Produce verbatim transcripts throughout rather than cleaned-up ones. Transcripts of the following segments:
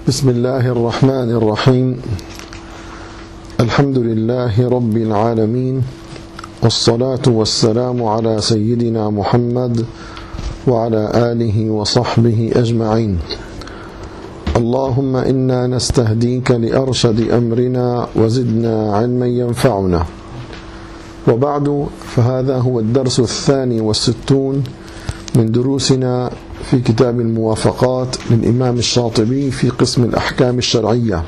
بسم الله الرحمن الرحيم. الحمد لله رب العالمين، والصلاة والسلام على سيدنا محمد وعلى آله وصحبه أجمعين. اللهم إنا نستهديك لأرشد أمرنا وزدنا علما ينفعنا. وبعد، فهذا هو الدرس الثاني والستون من دروسنا في كتاب الموافقات للإمام الشاطبي في قسم الأحكام الشرعية.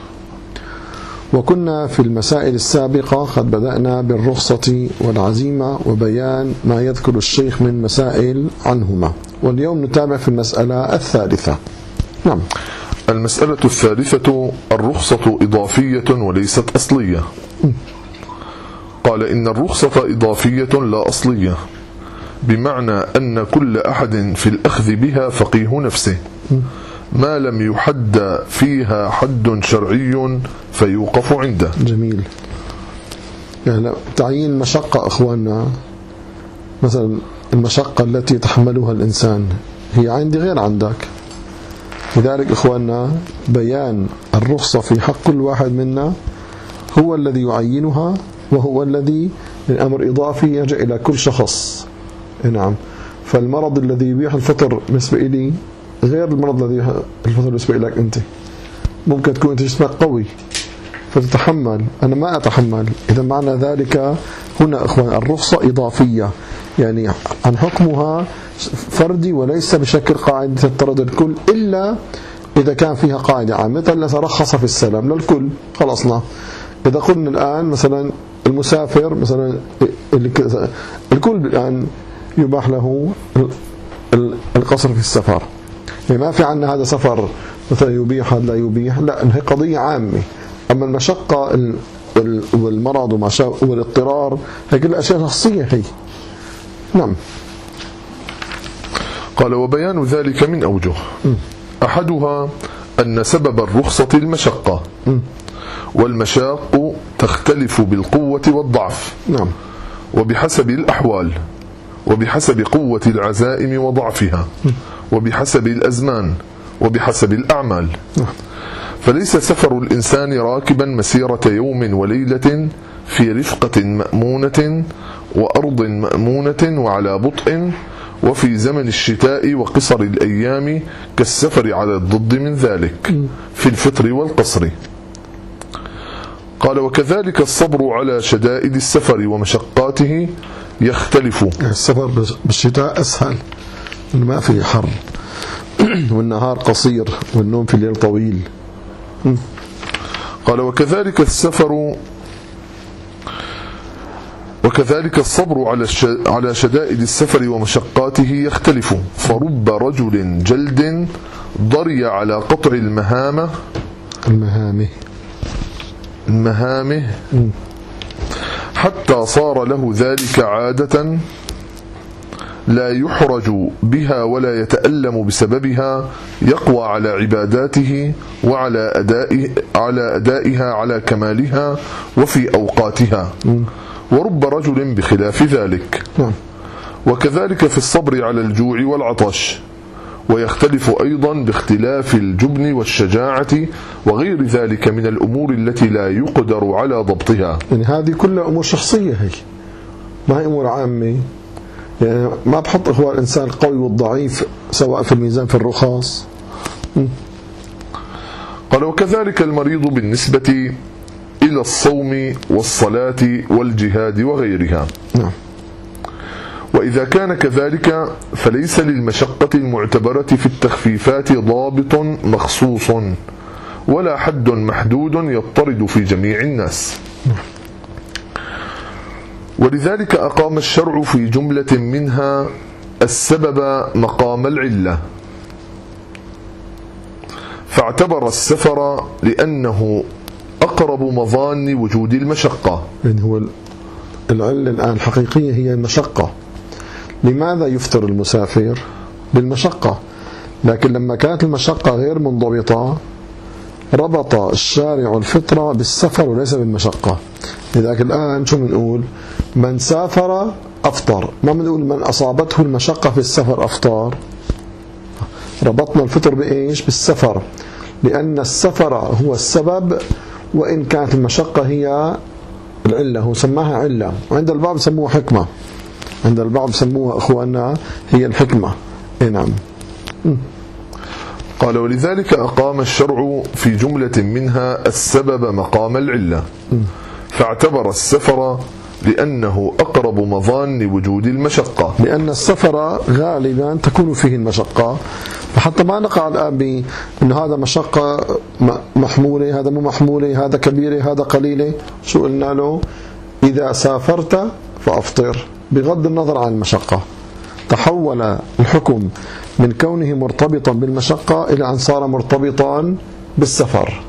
وكنا في المسائل السابقة قد بدأنا بالرخصة والعزيمة وبيان ما يذكر الشيخ من مسائل عنهما، واليوم نتابع في المسألة الثالثة. نعم. المسألة الثالثة: الرخصة إضافية وليست أصلية. قال: إن الرخصة إضافية لا أصلية، بمعنى أن كل أحد في الأخذ بها فقيه نفسه، ما لم يحد فيها حد شرعي فيوقف عنده. جميل. يعني تعيين مشقة أخواننا، مثلا المشقة التي يتحملها الإنسان هي عندي غير عندك، لذلك إخواننا بيان الرخصة في حق كل واحد منا هو الذي يعينها، وهو الذي الأمر إضافي يرجع إلى كل شخص. نعم. فالمرض الذي يبيح الفطر بالنسبة لي غير المرض الذي يبيح الفطر بالنسبة لك أنت. ممكن تكون أنت جسمك قوي فتتحمل، أنا ما أتحمل. إذا معنى ذلك هنا إخوان الرخصة إضافية، يعني عن حكمها فردي وليس بشكل قاعدة تطرد الكل، إلا إذا كان فيها قاعدة عامة. مثلا رخص في السلام للكل، خلصنا. إذا قلنا الآن مثلا المسافر مثلا الكل الآن يباح له القصر في السفر، يعني ما في عندنا هذا سفر مثلا يبيح هذا لا يبيح، لا، هي قضية عامة. أما المشقة والمرض والاضطرار هي كل أشياء شخصية هي. نعم. قال: وبيان ذلك من أوجه. م. أحدها أن سبب الرخصة المشقة، م. والمشاق تختلف بالقوة والضعف. نعم. وبحسب الأحوال، وبحسب قوة العزائم وضعفها، م. وبحسب الأزمان، وبحسب الأعمال. نعم. فليس سفر الإنسان راكبا مسيرة يوم وليلة في رفقة مأمونة وأرض مأمونة وعلى بطء وفي زمن الشتاء وقصر الأيام كالسفر على الضد من ذلك في الفطر والقصر. قال: وكذلك الصبر على شدائد السفر ومشقاته يختلف. السفر بالشتاء أسهل، ما في حر والنهار قصير والنوم في الليل طويل. قال: وكذلك السفر وكذلك الصبر على على شدائد السفر ومشقاته يختلف. فرب رجل جلد ضري على قطع المهامة المهامه المهامه حتى صار له ذلك عادة، لا يحرج بها ولا يتألم بسببها، يقوى على عباداته وعلى أداء على أدائها على كمالها وفي أوقاتها. ورب رجل بخلاف ذلك. وكذلك في الصبر على الجوع والعطش، ويختلف أيضا باختلاف الجبن والشجاعة وغير ذلك من الأمور التي لا يقدر على ضبطها. يعني هذه كلها أمور شخصية، هي ما هي أمور عامة. يعني ما بحط هو الإنسان القوي والضعيف سواء في الميزان في الرخاص. قال: وكذلك المريض بالنسبة إلى الصوم والصلاة والجهاد وغيرها. نعم. وإذا كان كذلك فليس للمشقة المعتبرة في التخفيفات ضابط مخصوص ولا حد محدود يضطرد في جميع الناس. ولذلك أقام الشرع في جملة منها السبب مقام العلة، فاعتبر السفر لأنه أقرب مظان وجود المشقة. يعني هو العلة الآن الحقيقية هي المشقة. لماذا يفطر المسافر؟ بالمشقة. لكن لما كانت المشقة غير منضبطة ربط الشارع الفطرة بالسفر وليس بالمشقة. لذلك الآن شو بنقول؟ من سافر أفطر، ما بنقول من أصابته المشقة في السفر أفطر. ربطنا الفطر بإيش؟ بالسفر. لأن السفر هو السبب، وإن كانت المشقة هي العلة، هو سماها علة، وعند البعض سموها حكمة، عند البعض سموها أخواننا هي الحكمة. إيه نعم. قال ولذلك أقام الشرع في جملة منها السبب مقام العلة، فاعتبر السفر لأنه أقرب مظان وجود المشقة، لأن السفر غالبا تكون فيه المشقة، فحتى ما نقع الآن بأن هذا مشقة محمولة، هذا مو محمولة، هذا كبيرة، هذا قليلة. شو قلنا له؟ إذا سافرت فأفطر، بغض النظر عن المشقة. تحول الحكم من كونه مرتبطا بالمشقة إلى أن صار مرتبطا بالسفر.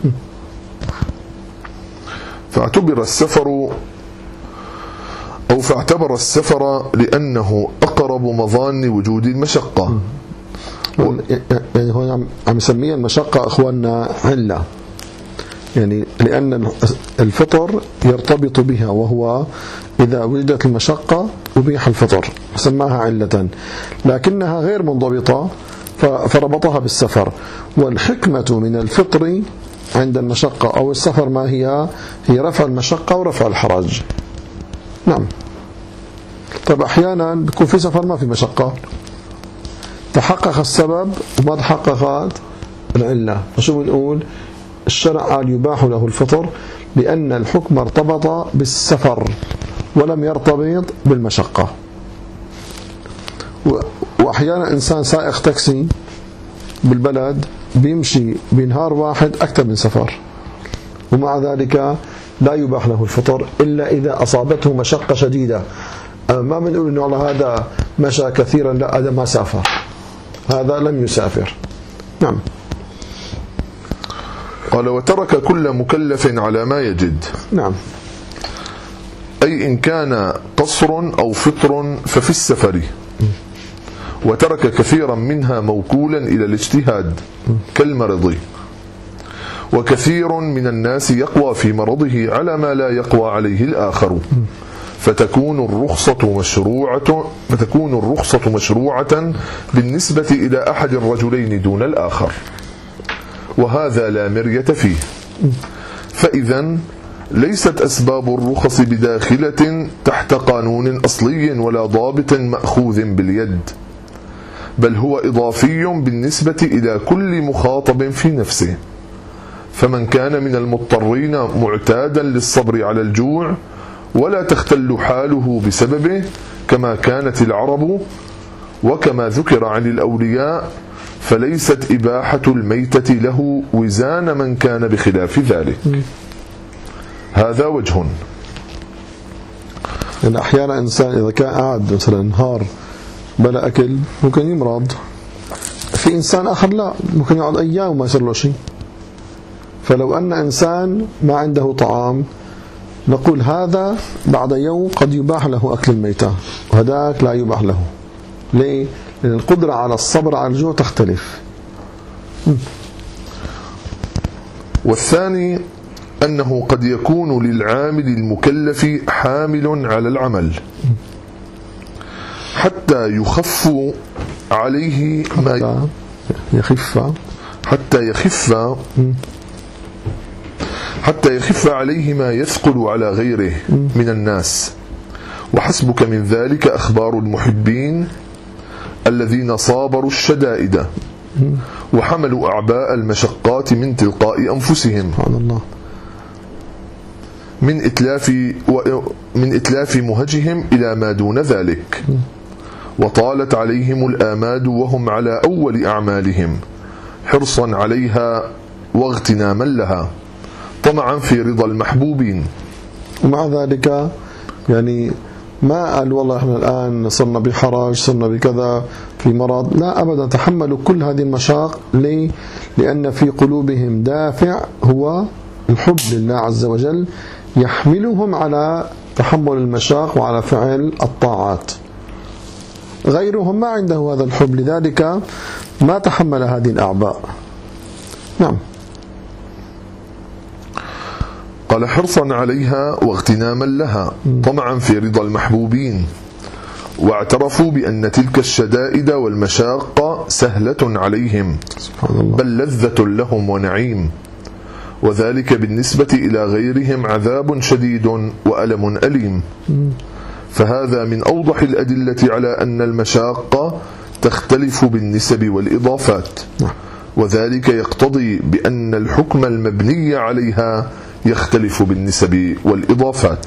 فاعتبر السفر أو فاعتبر السفر لأنه أقرب مظان وجود المشقة. يعني هو عم يسميها المشقة أخواننا علة، يعني لأن الفطر يرتبط بها، وهو إذا وجدت المشقة أبيح الفطر، سماها علة، لكنها غير منضبطة فربطها بالسفر. والحكمة من الفطر عند المشقة أو السفر ما هي؟ هي رفع المشقة ورفع الحرج. نعم. طب أحيانا بيكون في سفر ما في مشقة، تحقق السبب وما تحققت العلة، فشو بنقول؟ الشرع قال يباح له الفطر لأن الحكم ارتبط بالسفر ولم يرتبط بالمشقة. وأحيانا إنسان سائق تاكسي بالبلد بيمشي بنهار واحد أكثر من سفر، ومع ذلك لا يباح له الفطر إلا إذا أصابته مشقة شديدة. ما بنقول إنه على هذا مشى كثيرا، لا، هذا ما سافر، هذا لم يسافر. نعم. قال وترك كل مكلف على ما يجد. نعم. أي إن كان قصر أو فطر ففي السفر، وترك كثيرا منها موكولا إلى الاجتهاد كالمرض. وكثير من الناس يقوى في مرضه على ما لا يقوى عليه الآخر، فتكون الرخصة مشروعة فتكون الرخصة مشروعة بالنسبة إلى أحد الرجلين دون الآخر، وهذا لا مرية فيه. فإذا ليست أسباب الرخص بداخلة تحت قانون أصلي ولا ضابط مأخوذ باليد، بل هو إضافي بالنسبة إلى كل مخاطب في نفسه. فمن كان من المضطرين معتادا للصبر على الجوع ولا تختل حاله بسببه كما كانت العرب وكما ذكر عن الأولياء، فليست إباحة الميتة له وزان من كان بخلاف ذلك. هذا وجه. يعني أحيانا إنسان إذا كان قاعد مثلا نهار بلا أكل ممكن يمرض، في إنسان آخر لا، ممكن يقعد أيام وما يصير له شيء. فلو أن إنسان ما عنده طعام نقول هذا بعد يوم قد يباح له أكل الميتة، وهذاك لا يباح له. ليه؟ لأن القدرة على الصبر على الجوع تختلف. والثاني أنه قد يكون للعامل المكلف حامل على العمل حتى يخف عليه ما يخف حتى يخف حتى يخف عليه ما يثقل على غيره من الناس. وحسبك من ذلك أخبار المحبين الذين صابروا الشدائد وحملوا أعباء المشقات من تلقاء أنفسهم، سبحان الله، من إتلاف من إتلاف مهجهم إلى ما دون ذلك، وطالت عليهم الآماد وهم على أول أعمالهم حرصا عليها واغتناما لها طمعا في رضا المحبوبين. ومع ذلك يعني ما قال والله احنا الآن صرنا بحرج، صرنا بكذا، في مرض، لا أبدا، تحملوا كل هذه المشاق. ليه؟ لأن في قلوبهم دافع هو الحب لله عز وجل يحملهم على تحمل المشاق وعلى فعل الطاعات. غيرهم ما عنده هذا الحب، لذلك ما تحمل هذه الأعباء. نعم. قال حرصا عليها واغتناما لها طمعا في رضا المحبوبين. واعترفوا بأن تلك الشدائد والمشاق سهلة عليهم سبحان الله. بل لذة لهم ونعيم، وذلك بالنسبة إلى غيرهم عذاب شديد وألم أليم. فهذا من أوضح الأدلة على أن المشاق تختلف بالنسب والإضافات، وذلك يقتضي بأن الحكم المبني عليها يختلف بالنسب والإضافات.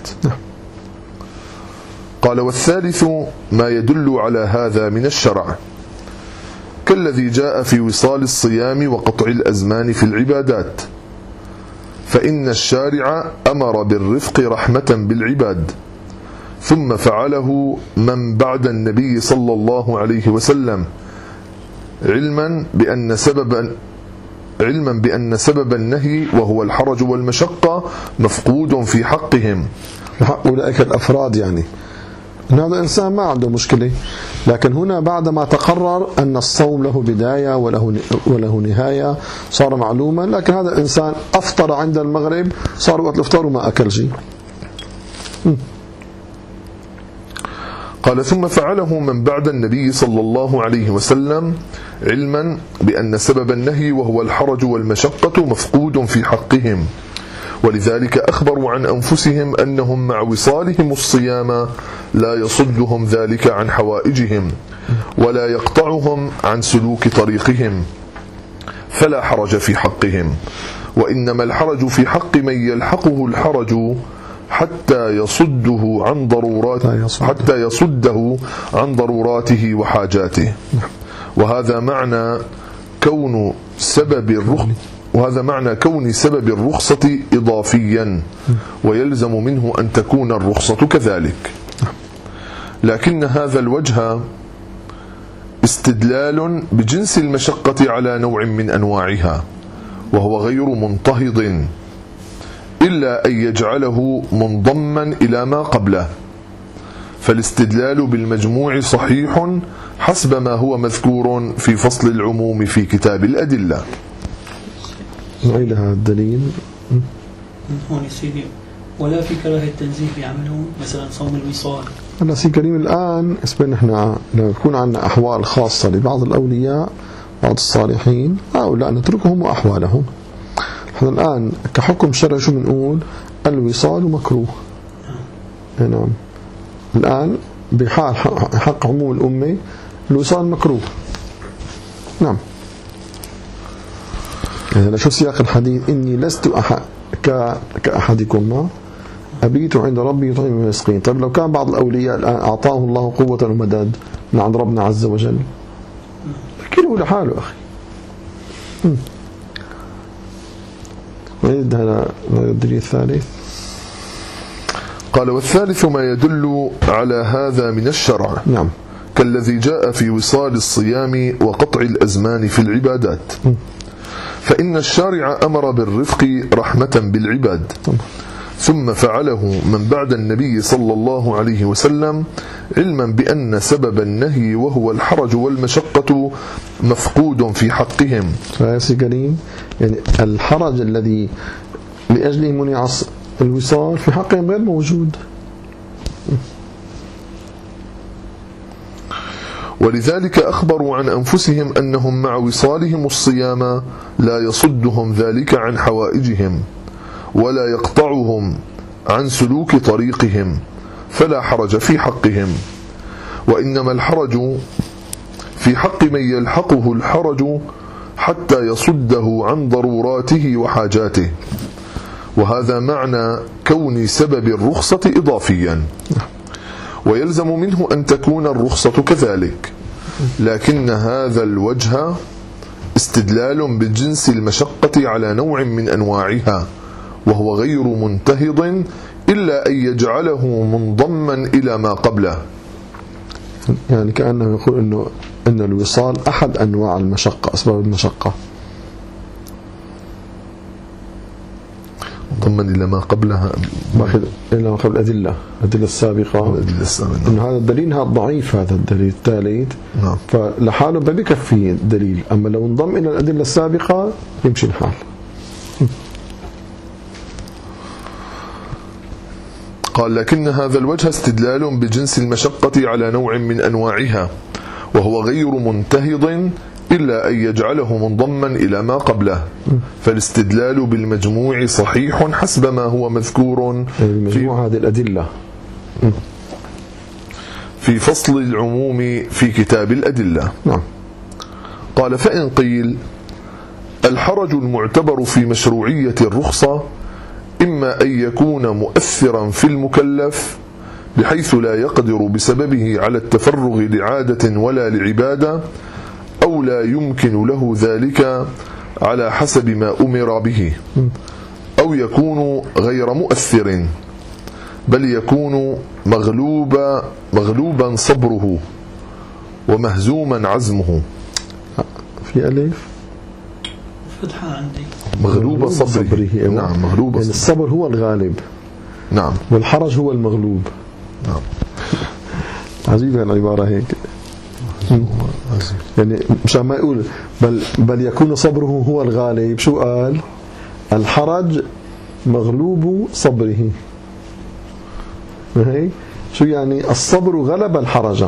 قال: والثالث ما يدل على هذا من الشرع، كالذي جاء في وصال الصيام وقطع الأزمان في العبادات، فإن الشارع أمر بالرفق رحمة بالعباد، ثم فعله من بعد النبي صلى الله عليه وسلم علما بأن سبب علما بأن سبب النهي وهو الحرج والمشقة مفقود في حقهم، حق أولئك الأفراد، يعني أن هذا الإنسان ما عنده مشكلة، لكن هنا بعدما تقرر أن الصوم له بداية وله وله نهاية صار معلوما، لكن هذا الإنسان أفطر عند المغرب، صار وقت الإفطار وما أكل شيء. قال: ثم فعله من بعد النبي صلى الله عليه وسلم علما بأن سبب النهي وهو الحرج والمشقة مفقود في حقهم، ولذلك أخبروا عن أنفسهم أنهم مع وصالهم الصيام لا يصدهم ذلك عن حوائجهم ولا يقطعهم عن سلوك طريقهم، فلا حرج في حقهم، وإنما الحرج في حق من يلحقه الحرج حتى يصده عن ضروراته حتى يصده عن ضروراته وحاجاته. وهذا معنى كون سبب الرخصة وهذا معنى كون سبب الرخصة إضافيا، ويلزم منه أن تكون الرخصة كذلك. لكن هذا الوجه استدلال بجنس المشقة على نوع من أنواعها، وهو غير منتهض إلا أن يجعله منضما إلى ما قبله، فالاستدلال بالمجموع صحيح حسب ما هو مذكور في فصل العموم في كتاب الأدلة. نعيد هذا الدليل هون سيدي، ولا في كراهة تنزيه بيعملون مثلا صوم الوصال. هلا سي كريم الآن اسمه نحن لما يكون عندنا أحوال خاصة لبعض الأولياء بعض الصالحين هؤلاء نتركهم وأحوالهم. احنا الآن كحكم شرعي شو بنقول؟ الوصال مكروه. نعم. الآن بحال حق عموم الأمة الوصال مكروه. نعم. يعني شو سياق الحديث؟ إني لست أحد كأحدكم ما أبيت عند ربي يطعم ويسقين. طيب لو كان بعض الأولياء الآن أعطاه الله قوة ومدد من عند ربنا عز وجل، كله لحاله أخي. ويد هذا الدليل الثالث. قال: والثالث ما يدل على هذا من الشرع، نعم، كالذي جاء في وصال الصيام وقطع الأزمان في العبادات، فإن الشارع أمر بالرفق رحمة بالعباد، ثم فعله من بعد النبي صلى الله عليه وسلم علما بأن سبب النهي وهو الحرج والمشقة مفقود في حقهم. فياسي كريم، يعني الحرج الذي لأجله منع الوصال في حقهم غير موجود. ولذلك أخبروا عن أنفسهم أنهم مع وصالهم الصيام لا يصدهم ذلك عن حوائجهم ولا يقطعهم عن سلوك طريقهم، فلا حرج في حقهم، وإنما الحرج في حق من يلحقه الحرج حتى يصده عن ضروراته وحاجاته، وهذا معنى كون سبب الرخصة إضافيا، ويلزم منه أن تكون الرخصة كذلك، لكن هذا الوجه استدلال بجنس المشقة على نوع من أنواعها، وهو غير منتهض إلا أن يجعله منضما إلى ما قبله. يعني كأنه يقول إنه إن الوصال أحد أنواع المشقة، أسباب المشقة، منضما إلى ما قبلها، إلى ما قبل الأدلة الأدلة السابقة. الأدلة السابقة. إنه هذا الدليل هذا ضعيف، هذا الدليل الثالث، نعم. فلحاله ما بكفي الدليل، أما لو انضم إلى الأدلة السابقة يمشي الحال. قال لكن هذا الوجه استدلال بجنس المشقة على نوع من أنواعها، وهو غير منتهض إلا أن يجعله منضما إلى ما قبله، فالاستدلال بالمجموع صحيح حسب ما هو مذكور في هذه الأدلة في فصل العموم في كتاب الأدلة. نعم. قال فإن قيل الحرج المعتبر في مشروعية الرخصة إما أن يكون مؤثرا في المكلف بحيث لا يقدر بسببه على التفرغ لعادة ولا لعبادة، أو لا يمكن له ذلك على حسب ما أمر به، أو يكون غير مؤثر بل يكون مغلوبا مغلوبا صبره ومهزوما عزمه. في ألف فتحة عندي مغلوب صبره, صبره. نعم مغلوب يعني الصبر هو الغالب، نعم، والحرج هو المغلوب. نعم. عجيبة العبارة هيك، يعني مشان ما يقول بل بل يكون صبره هو الغالب، شو قال؟ الحرج مغلوب صبره. هي شو يعني؟ الصبر غلب الحرج.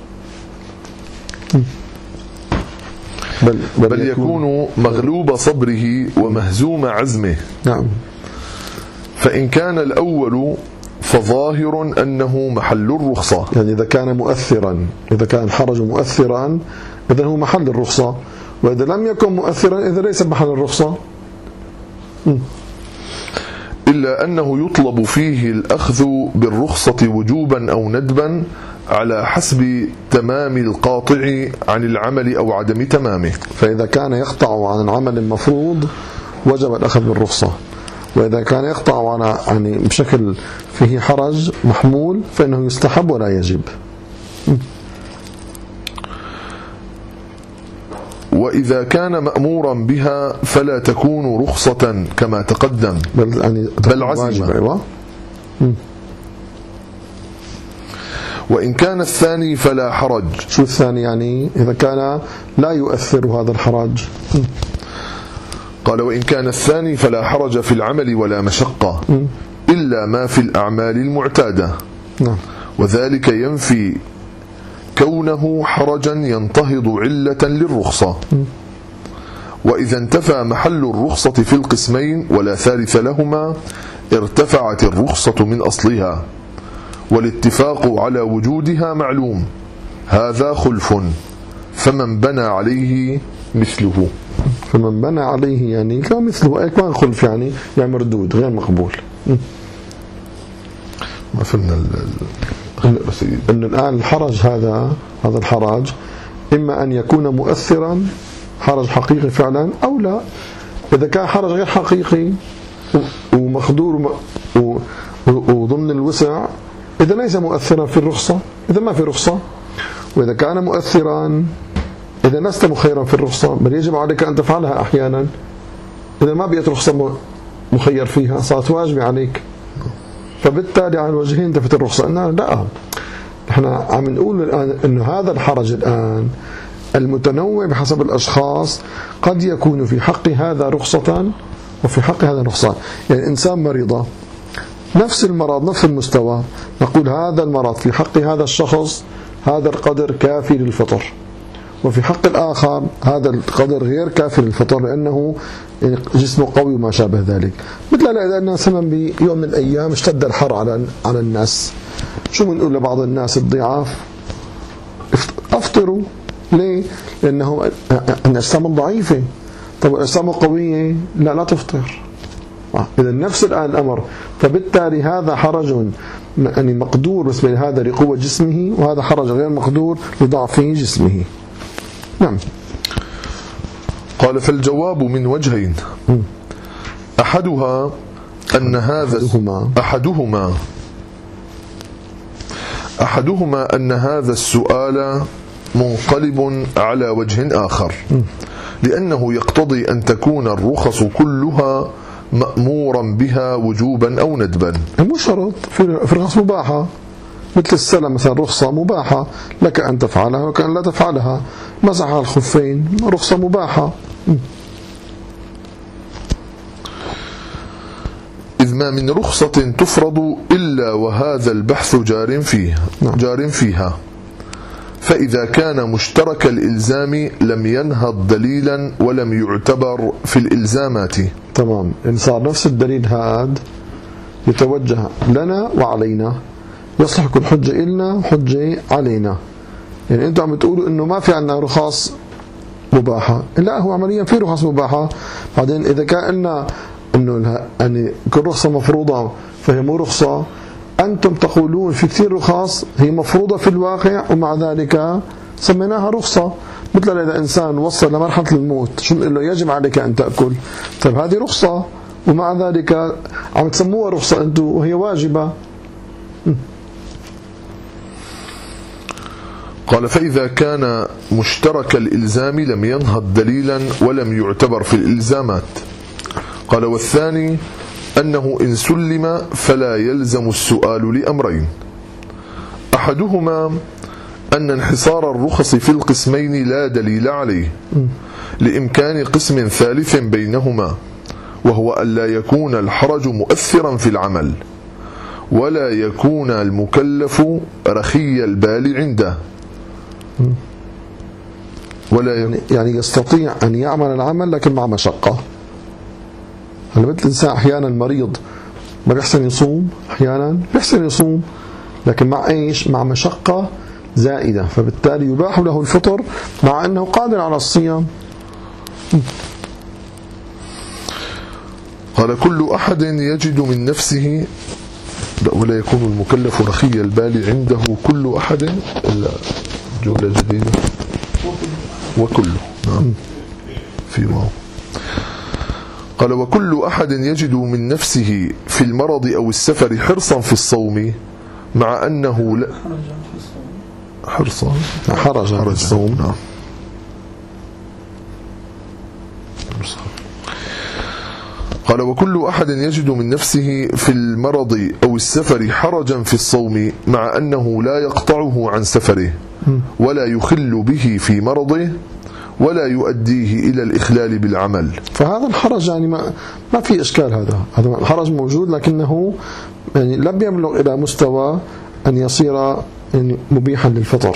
بل, بل, بل يكون, يكون مغلوب صبره ومهزوم عزمه. نعم. فإن كان الأول فظاهر أنه محل الرخصة، يعني إذا كان مؤثرا، إذا كان الحرج مؤثرا إذا هو محل الرخصة، وإذا لم يكن مؤثرا إذا ليس محل الرخصة. م. إلا أنه يطلب فيه الأخذ بالرخصة وجوبا أو ندبا على حسب تمام القاطع عن العمل أو عدم تمامه. فإذا كان يقطع عن العمل المفروض وجب الأخذ بالرخصة، وإذا كان يقطع عن يعني بشكل فيه حرج محمول فإنه يستحب ولا يجب. وإذا كان مأمورا بها فلا تكون رخصة كما تقدم بل, يعني بل عزيمة. وإن كان الثاني فلا حرج. شو الثاني يعني؟ إذا كان لا يؤثر هذا الحرج. قال وإن كان الثاني فلا حرج في العمل ولا مشقة إلا ما في الأعمال المعتادة. نعم. وذلك ينفي كونه حرجا ينتهض علة للرخصة. وإذا انتفى محل الرخصة في القسمين ولا ثالث لهما ارتفعت الرخصة من أصلها، والاتفاق على وجودها معلوم، هذا خلف، فمن بنى عليه مثله. فمن بنى عليه يعني لا مثله، أي كمان خلف يعني يعني مردود غير مقبول. ما فهمنا أن الآن الحرج هذا هذا الحرج إما أن يكون مؤثرا حرج حقيقي فعلا أو لا. إذا كان حرج غير حقيقي ومقدور وضمن الوسع إذا ليس مؤثرا في الرخصة إذا ما في رخصة. وإذا كان مؤثرا إذا لست مخيرا في الرخصة بل يجب عليك أن تفعلها أحيانا، إذا ما بقيت رخصة مخير فيها صارت واجبة عليك، فبالتالي على الوجهين تفت الرخصة. إنها لا، احنا عم نقول الآن إنه هذا الحرج الآن المتنوع بحسب الأشخاص قد يكون في حق هذا رخصة وفي حق هذا رخصة. يعني إنسان مريضة نفس المرض نفس المستوى، نقول هذا المرض في حق هذا الشخص هذا القدر كافي للفطر، وفي حق الآخر هذا القدر غير كافي للفطر لأنه جسمه قوي وما شابه ذلك. مثل إذا أن مثلا بيوم من الأيام اشتد الحر على على الناس، شو بنقول لبعض الناس الضعاف؟ أفطروا. ليه؟ لأنه أجسامهم ضعيفة. طب أجسامه قوية لا لا تفطر. إذا نفس الآن الأمر، فبالتالي هذا حرج يعني مقدور بالنسبة لهذا لقوة جسمه، وهذا حرج غير مقدور لضعف جسمه. نعم. قال فالجواب من وجهين، أحدها أن هذا أحدهما أحدهما أحدهما أن هذا السؤال منقلب على وجه آخر، لأنه يقتضي أن تكون الرخص كلها مأمورا بها وجوبا أو ندبا. مو شرط، في رخص مباحة مثل السلام مثلا رخصة مباحة لك أن تفعلها وكأن لا تفعلها. مسح الخفين رخصة مباحة. إذ ما من رخصة تفرض إلا وهذا البحث جار فيه جار فيها، فإذا كان مشترك الإلزام لم ينهض دليلا ولم يعتبر في الإلزامات. تمام، إن صار نفس الدليل هاد يتوجه لنا وعلينا، يصلح كل حجة إلنا وحجة علينا. يعني أنتم عم بتقولوا إنه ما في عنا رخص مباحة، لا هو عمليا في رخص مباحة. بعدين إذا كان لنا إنه يعني كل رخصة مفروضة فهي مو رخصة، أنتم تقولون في كثير رخص هي مفروضة في الواقع ومع ذلك سميناها رخصة. مثل إذا إنسان وصل لمرحلة الموت شو نقول له؟ يجب عليك أن تأكل. طيب هذه رخصة ومع ذلك عم تسموها رخصة أنتم وهي واجبة. قال فإذا كان مشترك الإلزام لم ينهض دليلا ولم يعتبر في الإلزامات. قال والثاني أنه إن سلم فلا يلزم السؤال لأمرين: أحدهما أن انحصار الرخص في القسمين لا دليل عليه لإمكان قسم ثالث بينهما، وهو أن لا يكون الحرج مؤثرا في العمل ولا يكون المكلف رخي البال عنده، ولا يعني, يعني يستطيع أن يعمل العمل لكن مع مشقة. هلا مثل الإنسان أحيانا مريض ما بيحسن يصوم، أحيانا بيحسن يصوم لكن مع إيش؟ مع مشقة زائدة، فبالتالي يباح له الفطر مع أنه قادر على الصيام. قال كل أحد يجد من نفسه، ولا يكون المكلف رخي البال عنده كل أحد، إلا جملة جديدة وكله. نعم في واو. قال وكل أحد يجد من نفسه في المرض أو السفر حرصا في الصوم مع أنه لا حرصا حرجا في الصوم. نعم. قال وكل أحد يجد من نفسه في المرض أو السفر حرجا في الصوم مع أنه لا يقطعه عن سفره ولا يخل به في مرضه ولا يؤديه إلى الإخلال بالعمل. فهذا الحرج يعني ما ما في إشكال، هذا هذا الحرج موجود لكنه يعني لم يبلغ إلى مستوى أن يصير يعني مبيحا للفطر.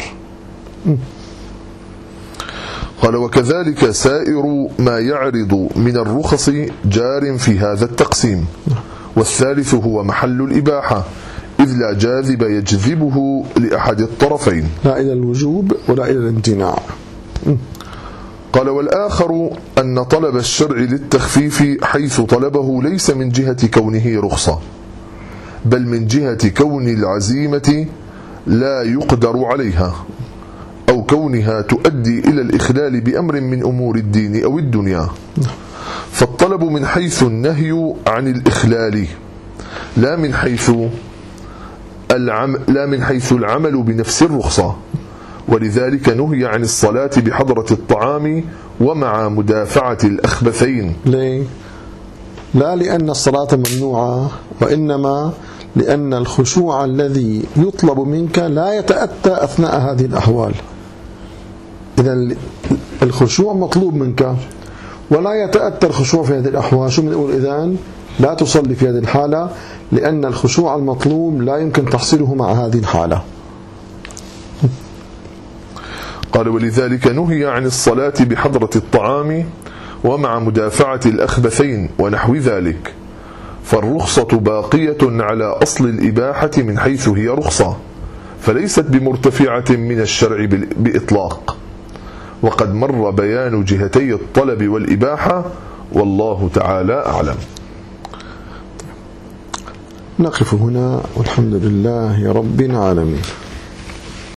قال وكذلك سائر ما يعرض من الرخص جار في هذا التقسيم. والثالث هو محل الإباحة إذ لا جاذب يجذبه لأحد الطرفين، لا إلى الوجوب ولا إلى الامتناع. قال والآخر أن طلب الشرع للتخفيف حيث طلبه ليس من جهة كونه رخصة بل من جهة كون العزيمة لا يقدر عليها أو كونها تؤدي إلى الإخلال بأمر من أمور الدين أو الدنيا. فالطلب من حيث النهي عن الإخلال لا من حيث العم لا من حيث العمل بنفس الرخصة. ولذلك نهي عن الصلاة بحضرة الطعام ومع مدافعة الأخبثين. ليه؟ لا لأن الصلاة ممنوعة، وإنما لأن الخشوع الذي يطلب منك لا يتأتى أثناء هذه الأحوال. إذا الخشوع مطلوب منك ولا يتأتى الخشوع في هذه الأحوال. شو بنقول إذن؟ لا تصلي في هذه الحالة لأن الخشوع المطلوب لا يمكن تحصيله مع هذه الحالة. قال ولذلك نهي عن الصلاة بحضرة الطعام ومع مدافعة الأخبثين ونحو ذلك. فالرخصة باقية على أصل الإباحة من حيث هي رخصة، فليست بمرتفعة من الشرع بإطلاق. وقد مر بيان جهتي الطلب والإباحة والله تعالى أعلم. نقف هنا والحمد لله رب العالمين.